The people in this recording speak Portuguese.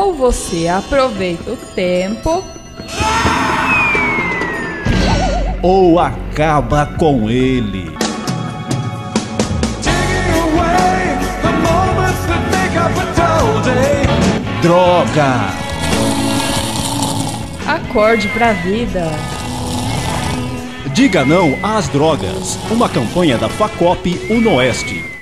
Ou você aproveita o tempo, ou acaba com ele. Droga! acorde pra vida. Diga não às drogas. Uma campanha da FACOP Unoeste.